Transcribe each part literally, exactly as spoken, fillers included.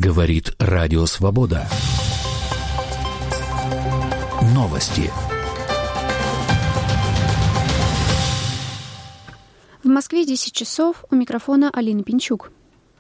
Говорит Радио Свобода. Новости. В Москве десять часов. У микрофона Алина Пинчук.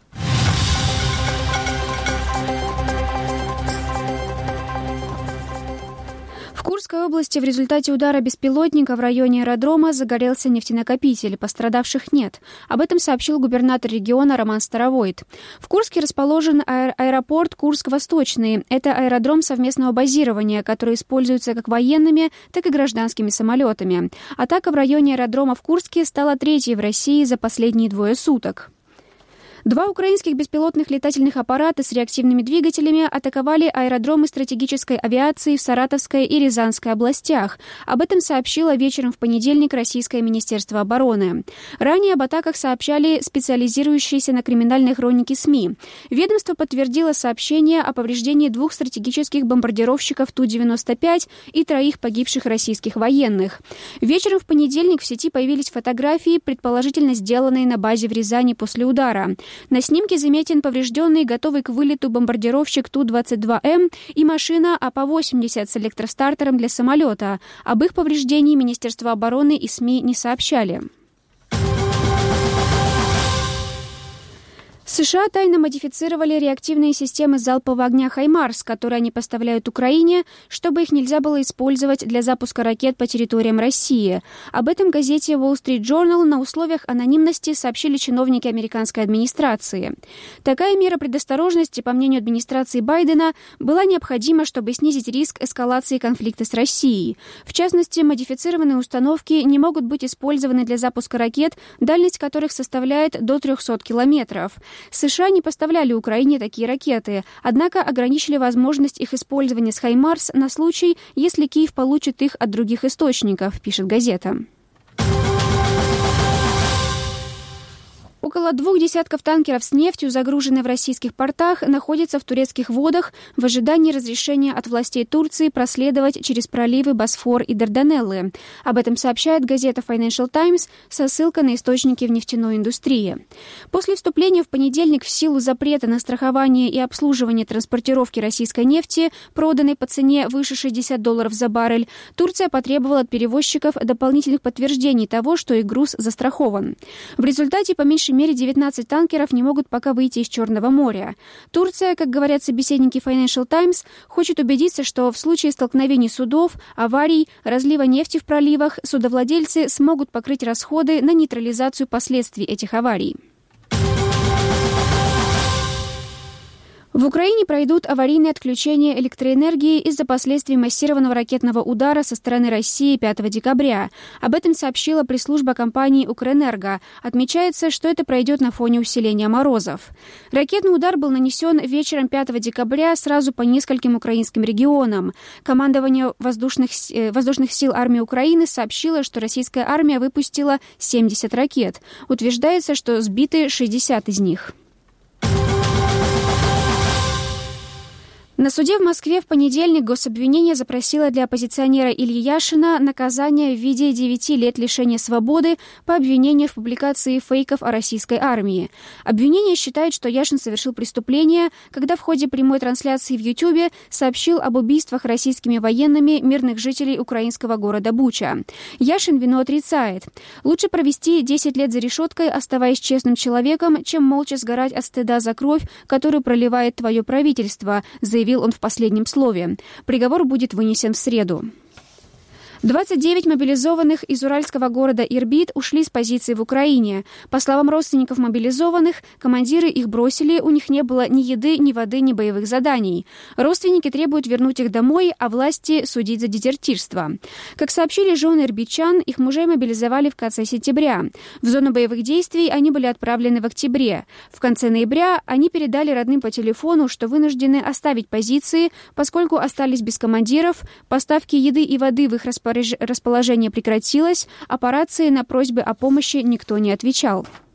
В Курской области в результате удара беспилотника в районе аэродрома загорелся нефтенакопитель. Пострадавших нет. Об этом сообщил губернатор региона Роман Старовойт. В Курске расположен аэ- аэропорт Курск-Восточный. Это аэродром совместного базирования, который используется как военными, так и гражданскими самолетами. Атака в районе аэродрома в Курске стала третьей в России за последние двое суток. Два украинских беспилотных летательных аппарата с реактивными двигателями атаковали аэродромы стратегической авиации в Саратовской и Рязанской областях. Об этом сообщило вечером в понедельник Российское Министерство обороны. Ранее об атаках сообщали специализирующиеся на криминальной хронике СМИ. Ведомство подтвердило сообщение о повреждении двух стратегических бомбардировщиков Ту девяносто пять и троих погибших российских военных. Вечером в понедельник в сети появились фотографии, предположительно сделанные на базе в Рязани после удара. На снимке заметен поврежденный, готовый к вылету бомбардировщик Ту двадцать два М и машина А П восемьдесят с электростартером для самолета. Об их повреждении Министерство обороны и СМИ не сообщали. США тайно модифицировали реактивные системы залпового огня «Хаймарс», которые они поставляют Украине, чтобы их нельзя было использовать для запуска ракет по территориям России. Об этом газете Wall Street Journal на условиях анонимности сообщили чиновники американской администрации. Такая мера предосторожности, по мнению администрации Байдена, была необходима, чтобы снизить риск эскалации конфликта с Россией. В частности, модифицированные установки не могут быть использованы для запуска ракет, дальность которых составляет до триста километров. США не поставляли Украине такие ракеты, однако ограничили возможность их использования с «Хаймарс» на случай, если Киев получит их от других источников, пишет газета. Около двух десятков танкеров с нефтью, загруженные в российских портах, находятся в турецких водах в ожидании разрешения от властей Турции проследовать через проливы Босфор и Дарданеллы. Об этом сообщает газета Financial Times со ссылкой на источники в нефтяной индустрии. После вступления в понедельник в силу запрета на страхование и обслуживание транспортировки российской нефти, проданной по цене выше шестьдесят долларов за баррель, Турция потребовала от перевозчиков дополнительных подтверждений того, что их груз застрахован. В результате по меньшей мере девятнадцать танкеров не могут пока выйти из Черного моря. Турция, как говорят собеседники Financial Times, хочет убедиться, что в случае столкновений судов, аварий, разлива нефти в проливах, судовладельцы смогут покрыть расходы на нейтрализацию последствий этих аварий. В Украине пройдут аварийные отключения электроэнергии из-за последствий массированного ракетного удара со стороны России пятого декабря. Об этом сообщила пресс-служба компании «Укрэнерго». Отмечается, что это пройдет на фоне усиления морозов. Ракетный удар был нанесен вечером пятого декабря сразу по нескольким украинским регионам. Командование воздушных, воздушных сил армии Украины сообщило, что российская армия выпустила семьдесят ракет. Утверждается, что сбиты шестьдесят из них. На суде в Москве в понедельник гособвинение запросило для оппозиционера Ильи Яшина наказание в виде девяти лет лишения свободы по обвинению в публикации фейков о российской армии. Обвинение считает, что Яшин совершил преступление, когда в ходе прямой трансляции в Ютьюбе сообщил об убийствах российскими военными мирных жителей украинского города Буча. Яшин вину отрицает. Лучше провести десять лет за решеткой, оставаясь честным человеком, чем молча сгорать от стыда за кровь, которую проливает твое правительство, заявил он в последнем слове. Приговор будет вынесен в среду. двадцать девять мобилизованных из уральского города Ирбит ушли с позиций в Украине. По словам родственников мобилизованных, командиры их бросили, у них не было ни еды, ни воды, ни боевых заданий. Родственники требуют вернуть их домой, а власти судить за дезертирство. Как сообщили жены ирбитчан, их мужей мобилизовали в конце сентября. В зону боевых действий они были отправлены в октябре. В конце ноября они передали родным по телефону, что вынуждены оставить позиции, поскольку остались без командиров, поставки еды и воды в их распоряжении расположение прекратилось, а по рации на просьбы о помощи никто не отвечал.